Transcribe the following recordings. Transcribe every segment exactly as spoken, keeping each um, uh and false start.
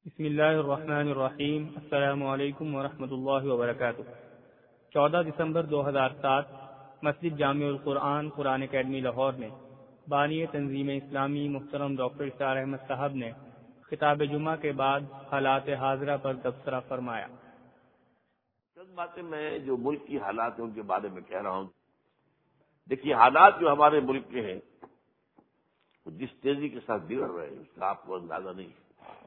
بسم اللہ الرحمن الرحیم۔ السلام علیکم ورحمۃ اللہ وبرکاتہ۔ چودہ دسمبر دو ہزار سات مسجد جامع القرآن قرآن اکیڈمی لاہور میں بانی تنظیم اسلامی محترم ڈاکٹر اشار احمد صاحب نے خطاب جمعہ کے بعد حالات حاضرہ پر تبصرہ فرمایا۔ چند باتیں میں جو ملک کی حالات ہیں ان کے بارے میں کہہ رہا ہوں۔ دیکھیے، حالات جو ہمارے ملک کے ہیں وہ جس تیزی کے ساتھ بگڑ رہے ہیں اس کا آپ کو اندازہ نہیں ہے۔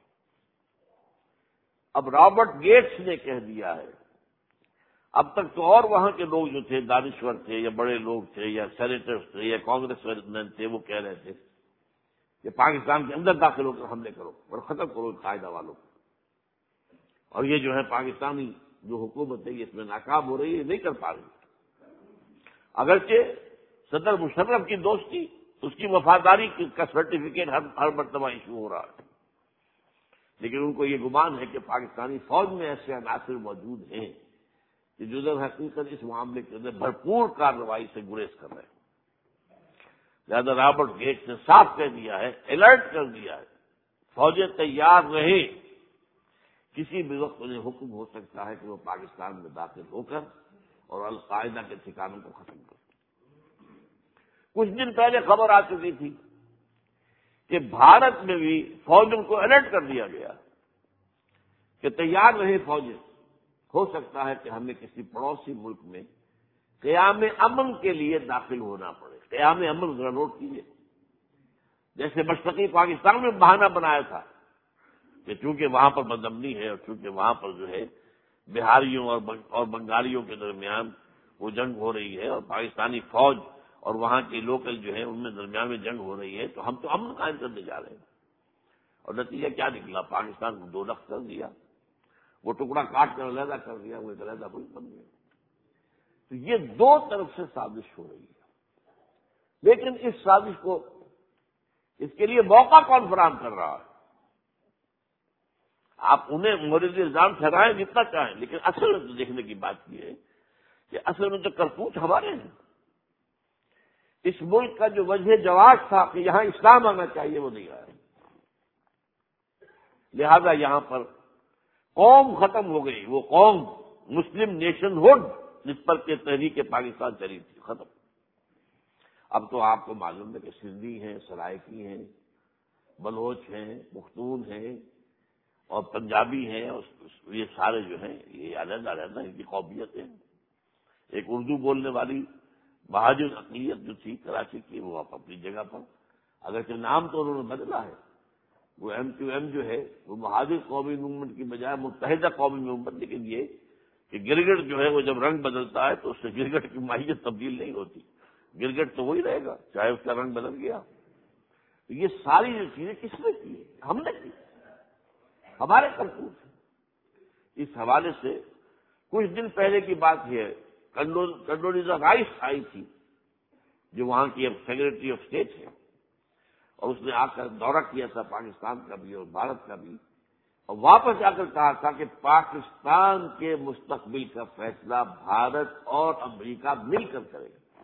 اب رابرٹ گیٹس نے کہہ دیا ہے، اب تک تو اور وہاں کے لوگ جو تھے، دانشور تھے یا بڑے لوگ تھے یا سینیٹرز تھے یا کانگریس مین تھے، وہ کہہ رہے تھے کہ پاکستان کے اندر داخل ہو کر حملے کرو اور ختم کرو قاعدہ والوں کو، اور یہ جو ہے پاکستانی جو حکومت ہے یہ اس میں ناکام ہو رہی ہے، نہیں کر پا رہی۔ اگرچہ صدر مشرف کی دوستی، اس کی وفاداری کا سرٹیفکیٹ ہر ہر مرتبہ ایشو ہو رہا ہے، لیکن ان کو یہ گمان ہے کہ پاکستانی فوج میں ایسے عناصر موجود ہیں کہ جو در حقیقت اس معاملے کے اندر بھرپور کارروائی سے گریز کر رہے ہیں۔ لہذا رابرٹ گیٹس نے صاف کہہ دیا ہے، الرٹ کر دیا ہے، فوجیں تیار رہیں، کسی بھی وقت انہیں حکم ہو سکتا ہے کہ وہ پاکستان میں داخل ہو کر اور القاعدہ کے ٹھکانوں کو ختم کریں۔ کچھ دن پہلے خبر آ چکی تھی کہ بھارت میں بھی فوجوں کو الرٹ کر دیا گیا کہ تیار رہے فوجیں، ہو سکتا ہے کہ ہمیں کسی پڑوسی ملک میں قیام امن کے لیے داخل ہونا پڑے۔ قیام امن ذرا نوٹ کیجیے، جیسے مشرقی پاکستان میں بہانہ بنایا تھا کہ چونکہ وہاں پر بدامنی ہے اور چونکہ وہاں پر جو ہے بہاریوں اور بنگالیوں کے درمیان وہ جنگ ہو رہی ہے اور پاکستانی فوج اور وہاں کے لوکل جو ہے ان میں درمیان میں جنگ ہو رہی ہے، تو ہم تو امن قائم کرنے جا رہے ہیں۔ اور نتیجہ کیا نکلا؟ پاکستان کو دو رخ کر دیا، وہ ٹکڑا کاٹ کر علیحدہ کر دیا، وہ ایک علیحدہ ملک بن گیا۔ تو یہ دو طرف سے سازش ہو رہی ہے، لیکن اس سازش کو، اس کے لیے موقع کون فراہم کر رہا ہے؟ آپ انہیں مورد الزام ٹھہرائیں جتنا چاہیں، لیکن اصل میں تو دیکھنے کی بات یہ ہے کہ اصل میں تو کرتوت ہمارے ہیں۔ اس ملک کا جو وجہ جواز تھا کہ یہاں اسلام آنا چاہیے وہ نہیں آیا، لہذا یہاں پر قوم ختم ہو گئی، وہ قوم مسلم نیشن ہوڈ جس پر کہ تحریک پاکستان چلی تھی، ختم۔ اب تو آپ کو معلوم ہے کہ سندھی ہیں، سرائکی ہیں، بلوچ ہیں، پختون ہیں اور پنجابی ہیں، اور یہ سارے جو ہیں یہ علیحدہ علیحدہ ان کی قومیت ہے۔ ایک اردو بولنے والی مہاجر اقلیت جو تھی کراچی کی، وہ آپ اپنی جگہ پر، اگرچہ نام تو انہوں نے بدلا ہے، وہ ایم کیو ایم جو ہے وہ مہاجر قومی موومنٹ کی بجائے متحدہ قومی موومنٹ، لیکن یہ کہ گرگٹ جو ہے وہ جب رنگ بدلتا ہے تو اس سے گرگٹ کی ماہیت تبدیل نہیں ہوتی، گرگٹ تو وہی رہے گا چاہے اس کا رنگ بدل گیا۔ تو یہ ساری جو چیزیں کس نے کی؟ ہم نے کی، ہمارے کرتوت ہیں۔ اس حوالے سے کچھ دن پہلے کی بات یہ ہے، کنڈولیزا رائس آئی تھی جو وہاں کی اب سیکرٹری آف اسٹیٹ ہے، اور اس نے آ کر دورہ کیا تھا پاکستان کا بھی اور بھارت کا بھی، اور واپس آ کر کہا تھا کہ پاکستان کے مستقبل کا فیصلہ بھارت اور امریکہ مل کر کرے گا۔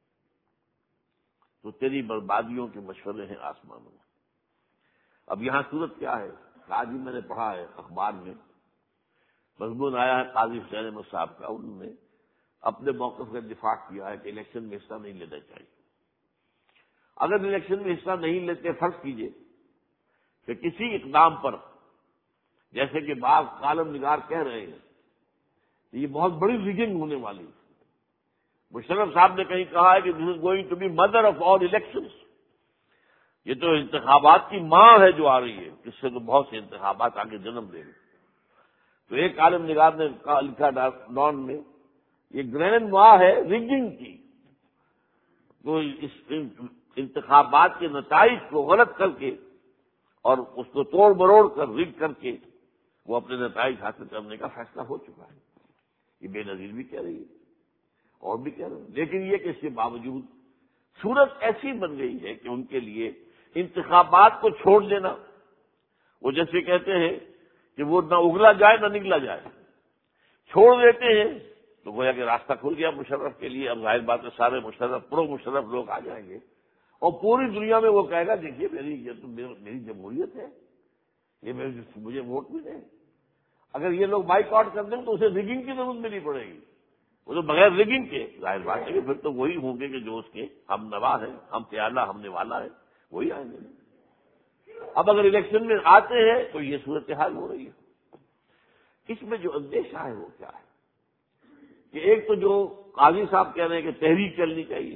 تو تیری بربادیوں کے مشورے ہیں آسمانوں میں۔ اب یہاں صورت کیا ہے؟ آج ہی میں نے پڑھا ہے اخبار میں، مضمون آیا ہے قاضی حسین احمد صاحب کا، انہوں نے اپنے موقف کا دفاع کیا ہے کہ الیکشن میں حصہ نہیں لینا چاہیے۔ اگر الیکشن میں حصہ نہیں لیتے، فرض کیجئے کہ کسی اقدام پر، جیسے کہ بعض کالم نگار کہہ رہے ہیں، یہ بہت بڑی ریگنگ ہونے والی ہے۔ مشرف صاحب نے کہیں کہا ہے کہ this is going to be mother of all elections, یہ تو انتخابات کی ماں ہے جو آ رہی ہے، جس سے تو بہت سے انتخابات آگے جنم دیں گے۔ تو ایک عالم نگار نے لکھا ڈان میں، یہ گرینڈ ماں ہے ریگنگ کی، تو اس انتخابات کے نتائج کو غلط کر کے اور اس کو توڑ مروڑ کر ریگ کر کے وہ اپنے نتائج حاصل کرنے کا فیصلہ ہو چکا ہے۔ یہ بے نظیر بھی کہہ رہی ہے اور بھی کہہ رہے ہیں، لیکن یہ کہ اس کے باوجود صورت ایسی بن گئی ہے کہ ان کے لیے انتخابات کو چھوڑ دینا، وہ جیسے کہتے ہیں کہ وہ نہ اگلا جائے نہ نگلا جائے، چھوڑ دیتے ہیں تو گویا کہ راستہ کھل گیا مشرف کے لیے۔ اب ظاہر بات ہے سارے مشرف پرو مشرف لوگ آ جائیں گے اور پوری دنیا میں وہ کہے گا دیکھیے میری یہ تو میری جمہوریت ہے، یہ مجھے ووٹ ملے. اگر یہ لوگ بائیک آؤٹ کر دیں تو اسے ریگنگ کی ضرورت بھی نہیں پڑے گی. وہ تو بغیر ریگنگ کے ظاہر بات ہے کہ پھر تو وہی ہوں گے کہ جو اس کے ہم نوا ہے، ہم پیالہ ہم نے والا ہے، وہی آئیں گے. اب اگر الیکشن میں آتے ہیں تو یہ صورتحال ہو رہی ہے. اس میں جو اندیشہ ہے وہ کیا ہے کہ ایک تو جو قاضی صاحب کہہ رہے ہیں کہ تحریک چلنی چاہیے،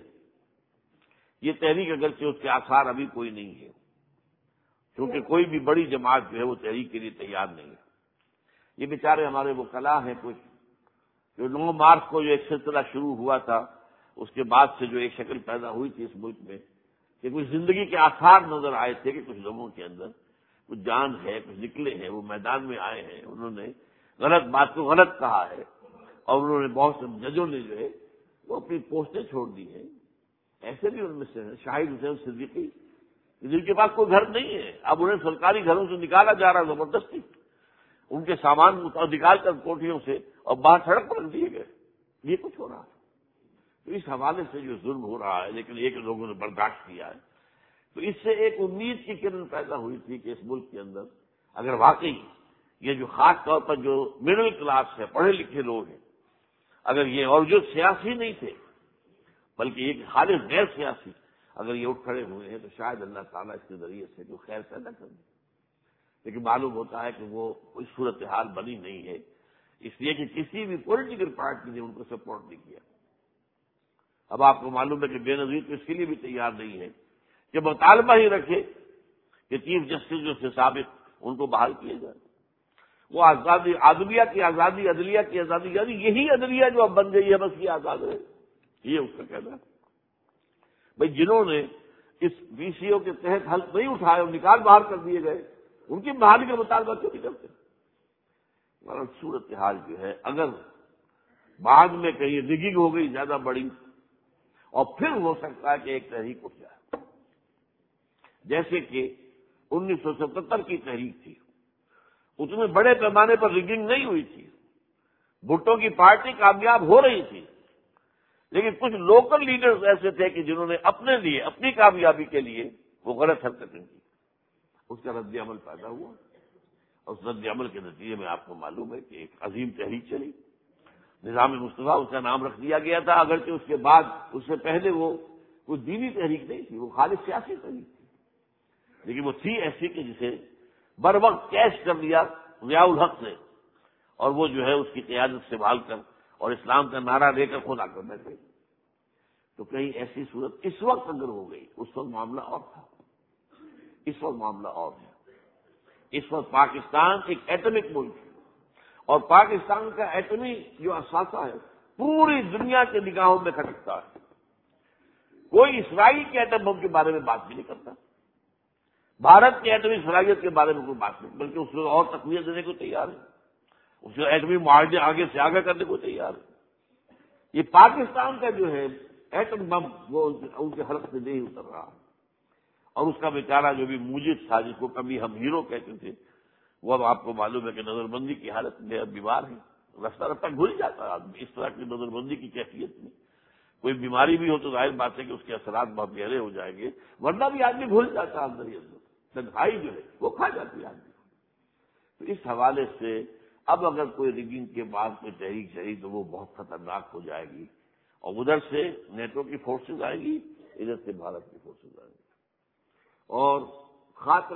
یہ تحریک اگرچہ اس کے آثار ابھی کوئی نہیں ہے، کیونکہ کوئی بھی بڑی جماعت جو ہے وہ تحریک کے لیے تیار نہیں ہے. یہ بیچارے ہمارے وہ کلا ہیں کچھ جو نو مارچ کو جو ایک سلسلہ شروع ہوا تھا، اس کے بعد سے جو ایک شکل پیدا ہوئی تھی اس ملک میں کہ کچھ زندگی کے آثار نظر آئے تھے کہ کچھ لوگوں کے اندر کچھ جان ہے، کچھ نکلے ہیں، وہ میدان میں آئے ہیں، انہوں نے غلط بات کو غلط کہا ہے، اور انہوں نے بہت سے ججوں نے جو ہے وہ اپنی پوسٹیں چھوڑ دی ہیں. ایسے بھی ان میں سے ہیں شاہد حسین صدیقی، جن کے پاس کوئی گھر نہیں ہے، اب انہیں سرکاری گھروں سے نکالا جا رہا ہے زبردستی، ان کے سامان نکال کر کوٹھیوں سے اور باہر سڑک پر رکھ دیے گئے. یہ کچھ ہو رہا ہے. تو اس حوالے سے جو ظلم ہو رہا ہے لیکن ایک لوگوں نے برداشت کیا ہے، تو اس سے ایک امید کی کرن پیدا ہوئی تھی کہ اس ملک کے اندر اگر واقعی یہ جو خاص طور پر جو مڈل کلاس ہے، پڑھے لکھے لوگ ہیں، اگر یہ اور جو سیاسی نہیں تھے بلکہ ایک خالص غیر سیاسی اگر یہ اٹھ کھڑے ہوئے ہیں تو شاید اللہ تعالیٰ اس کے ذریعے سے جو خیر پیدا کر دے. لیکن معلوم ہوتا ہے کہ وہ کوئی صورتحال بنی نہیں ہے، اس لیے کہ کسی بھی پولیٹیکل پارٹی نے ان کو سپورٹ نہیں کیا. اب آپ کو معلوم ہے کہ بے نظیر تو اس کے لیے بھی تیار نہیں ہے کہ مطالبہ ہی رکھے کہ چیف جسٹس جو سے سابق ان کو بحال کیے جائے. وہ آزادی عدلیہ کی آزادی، عدلیہ کی آزادی، یعنی یہی عدلیہ جو اب بن گئی ہے بس یہ آزاد ہے، یہ اس کا کہنا ہے. بھائی جنہوں نے اس بی سی او کے تحت حلف نہیں اٹھائے اور نکال باہر کر دیے گئے، ان کی بحالی کا مطالبہ کیوں نہیں کرتے؟ مگر صورتحال جو ہے اگر بعد میں کہیں ریگنگ ہو گئی زیادہ بڑی اور پھر ہو سکتا ہے کہ ایک تحریک اٹھ جائے، جیسے کہ انیس سو ستہتر کی تحریک تھی. اتنے بڑے پیمانے پر ریگنگ نہیں ہوئی تھی، بھٹو کی پارٹی کامیاب ہو رہی تھی، لیکن کچھ لوکل لیڈرز ایسے تھے کہ جنہوں نے اپنے لیے اپنی کامیابی کے لیے وہ غلط حرکتیں کی. اس کا رد عمل پیدا ہوا، اور اس رد عمل کے نتیجے میں آپ کو معلوم ہے کہ ایک عظیم تحریک چلی. نظام مصطفیٰ اس کا نام رکھ دیا گیا تھا، اگرچہ اس کے بعد اس سے پہلے وہ کوئی دینی تحریک نہیں تھی، وہ خالص سیاسی تحریک تھی، لیکن وہ تھی ایسی کہ جسے بر وقت کیش کر لیا ضیاء الحق نے، اور وہ جو ہے اس کی قیادت سنبھال کر اور اسلام کا نعرہ لے کر خود آ کر بیٹھے. تو کہیں ایسی صورت اس وقت اگر ہو گئی، اس وقت معاملہ اور تھا، اس وقت معاملہ اور ہے. اس وقت پاکستان ایک ایٹمک ملک ہے، اور پاکستان کا ایٹمی جو اثاثہ ہے پوری دنیا کے نگاہوں میں کھٹکتا ہے. کوئی اسرائیل کے ایٹم بم کے بارے میں بات بھی نہیں کرتا، بھارت کی ایٹمی صلاحیت کے بارے میں کوئی بات نہیں، بلکہ اس کو اور تقویت دینے کو تیار ہے، اس کو ایٹمی معاہدے آگے سے آگے کرنے کو تیار ہے. یہ پاکستان کا جو ہے ایٹم بم وہ ان کے حلق سے نہیں اتر رہا، اور اس کا بیچارہ جو بھی موجد تھا جس کو کبھی ہم ہیرو کہتے تھے، وہ اب آپ کو معلوم ہے کہ نظر بندی کی حالت میں اب بیمار ہے. رفتہ رفتہ بھول جاتا ہے آدمی اس طرح کی نظر بندی کی کیفیت میں. کوئی بیماری بھی ہو تو ظاہر بات ہے کہ اس کے اثرات بہت گہرے ہو جائیں گے، ورنہ بھی آدمی بھول جاتا ہے اندر ہی اندر، تنہائی جو ہے وہ کھا جاتی ہے آدمی. تو اس حوالے سے اب اگر کوئی ریگنگ کے بعد کوئی تحریک چلی تو وہ بہت خطرناک ہو جائے گی، اور ادھر سے نیٹو کی فورسز آئے گی، ادھر سے بھارت کی فورسز آئے گی، اور خاک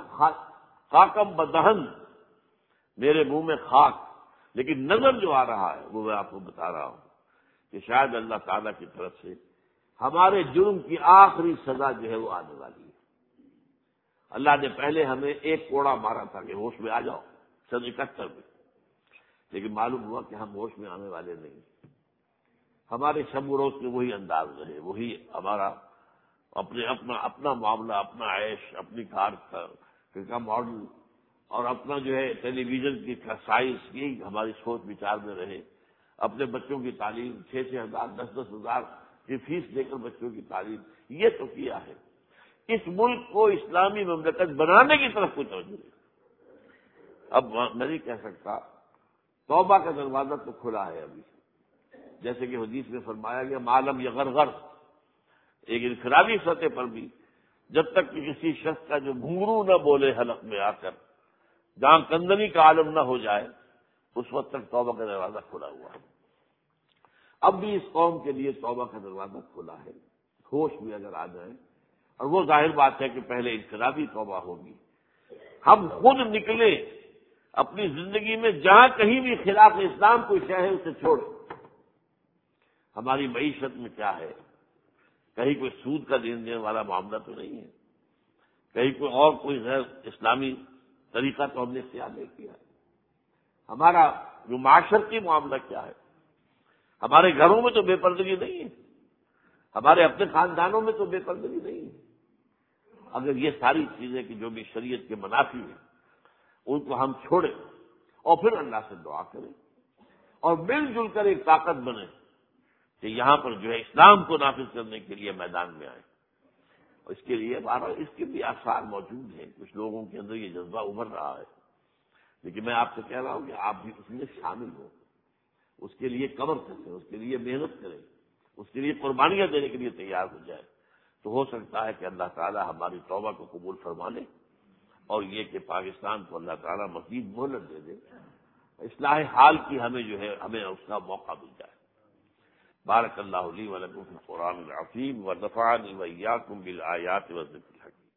خاکم بدہن، میرے منہ میں خاک، لیکن نظر جو آ رہا ہے وہ میں آپ کو بتا رہا ہوں کہ شاید اللہ تعالیٰ کی طرف سے ہمارے جرم کی آخری سزا جو ہے وہ آنے والی ہے. اللہ نے پہلے ہمیں ایک کوڑا مارا تھا کہ ہوش میں آ جاؤ سن اکہتر میں، لیکن معلوم ہوا کہ ہم ہوش میں آنے والے نہیں. ہمارے شب و روز کے وہی انداز رہے، وہی ہمارا اپنے اپنا اپنا معاملہ، اپنا عیش، اپنی کار کا ماڈل، اور اپنا جو ہے ٹیلی ویژن کی سائز، یہی ہماری سوچ وچار میں رہے. اپنے بچوں کی تعلیم، چھ چھ ہزار دس دس ہزار کی فیس دے کر بچوں کی تعلیم، یہ تو کیا ہے. اس ملک کو اسلامی مملکت بنانے کی طرف کوئی توجہ نہیں. اب میں نہیں کہہ سکتا، توبہ کا دروازہ تو کھلا ہے ابھی، جیسے کہ حدیث میں فرمایا گیا معلم یغرغر، ایک انفرادی سطح پر بھی جب تک کہ کسی شخص کا جو گھنگرو نہ بولے حلق میں آ کر، جہاں کندنی کا عالم نہ ہو جائے اس وقت تک توبہ کا دروازہ کھلا ہوا ہے۔ اب بھی اس قوم کے لیے توبہ کا دروازہ کھلا ہے، ہوش بھی اگر آ جائے، اور وہ ظاہر بات ہے کہ پہلے انفرادی توبہ ہوگی۔ ہم خود نکلیں اپنی زندگی میں، جہاں کہیں بھی خلاف اسلام کوئی شے ہے اسے چھوڑیں۔ ہماری معیشت میں کیا ہے؟ کہیں کوئی سود کا دین دینے والا معاملہ تو نہیں ہے، کہیں کوئی اور کوئی غیر اسلامی طریقہ تو ہم نے اختیار نہیں کیا ہے۔ ہمارا جو معاشرتی معاملہ کیا ہے؟ ہمارے گھروں میں تو بے پردگی نہیں ہے، ہمارے اپنے خاندانوں میں تو بے پردگی نہیں ہے۔ اگر یہ ساری چیزیں کہ جو بھی شریعت کے منافی ہیں ان کو ہم چھوڑیں اور پھر اللہ سے دعا کریں اور مل جل کر ایک طاقت بنے کہ یہاں پر جو ہے اسلام کو نافذ کرنے کے لیے میدان میں آئے، اور اس کے لیے بہرحال اس کے بھی آثار موجود ہیں، کچھ لوگوں کے اندر یہ جذبہ ابھر رہا ہے، لیکن میں آپ سے کہہ رہا ہوں کہ آپ بھی اس میں شامل ہوں، اس کے لیے کمر کسیں، اس کے لیے محنت کریں، اس کے لیے قربانیاں دینے کے لیے تیار ہو جائے، تو ہو سکتا ہے کہ اللہ تعالی ہماری توبہ کو قبول فرما لے، اور یہ کہ پاکستان کو اللہ تعالی مزید مہلت دے دے، اصلاح حال کی ہمیں جو ہے ہمیں اس کا موقع مل جائے۔ بارک اللہ لی و لکم فی القرآن العظیم ونفعنی وإیاکم بالآیات والذکر الحکیم۔